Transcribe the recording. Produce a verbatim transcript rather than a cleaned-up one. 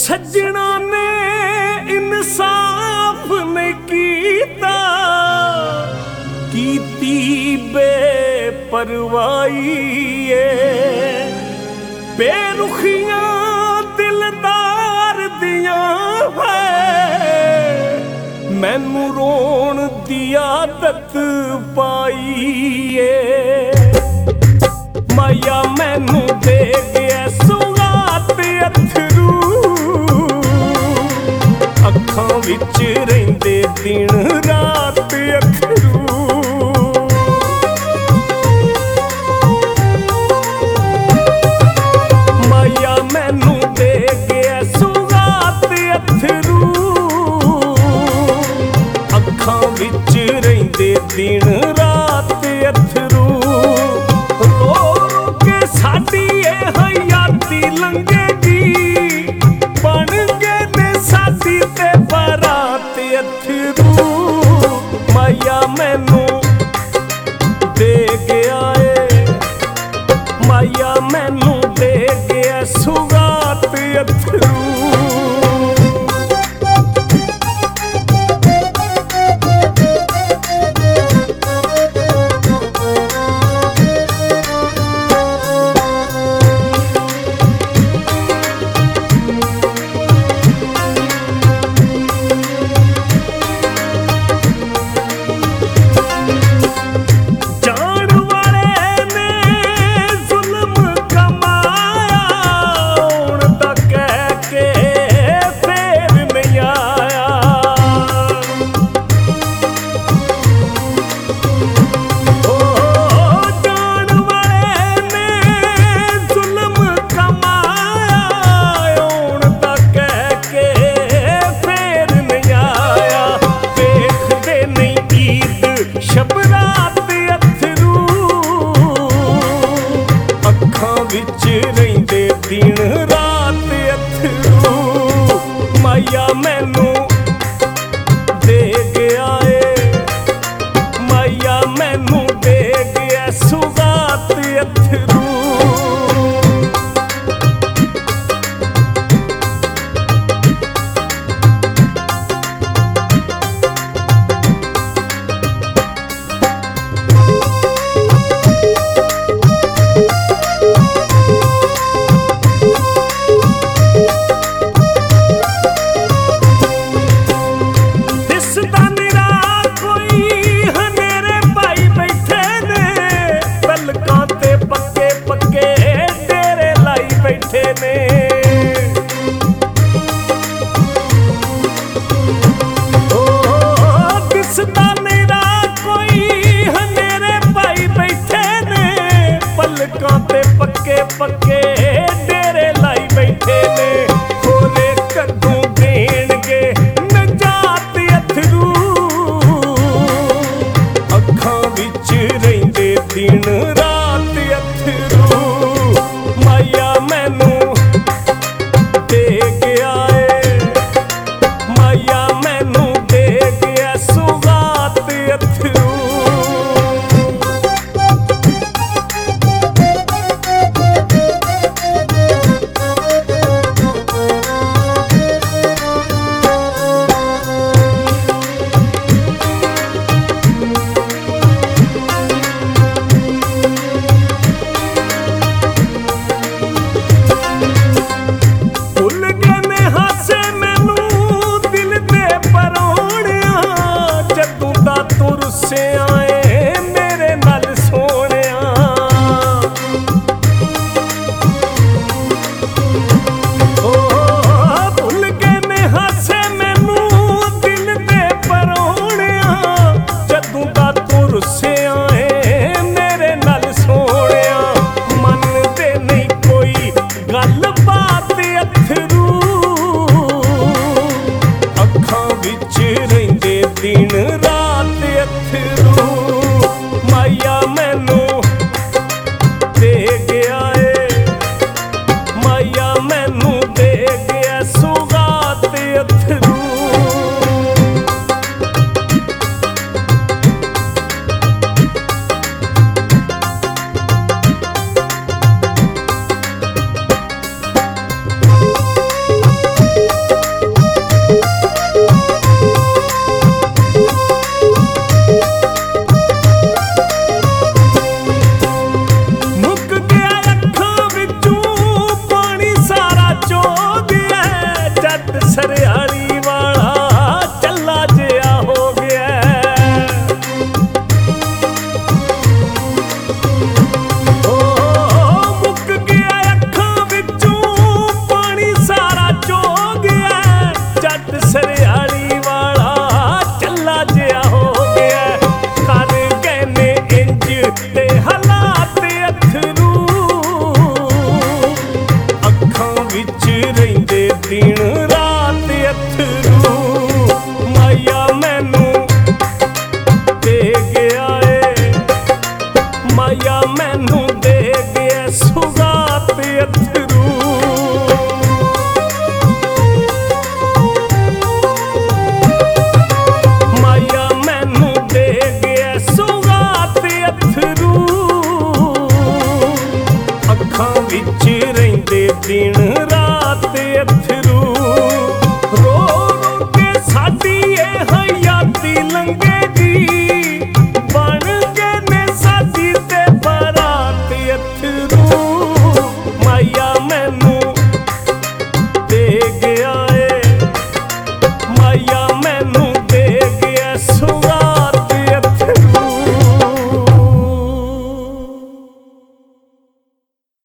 सज्जना ने इंसाफ नहीं कीता, कीती बेपरवाही बेरुखियां दिलदार दियां है, मैनू रोण दी आदत पाई माया मैनू दे गया सुगात अथरू, अखां विच रहिंदे दिन रात अथरू। माया मैनू दे गया सुगात अथरू, अखां विच रहिंदे दिन रात अथरू। रो रो के साडी ए हयाती लंघेगी, बन गए ने साडी ते बारात अथरू। माया मैनू दे गया ए, माया मैनू दे गया सुगात अथरू। विच रहिंदे दिन रात अथरू। माया मैनू दे गया ए, माया मैनू दे गया सुगात अथरू। पक्के पक्के डेरे लाई बैठे ने, खोले कद्दू देणगे नजात अथरू। अखां विच रहिंदे दिन रात अथरू। माया मैनू दे गया ए, माया मैनू दे गया सुगात अथरू। माया मैनू दे गया सुगात अथरू। माया मैनू दे गया सुगात अथरू। अखां विच रहिंदे दिन रात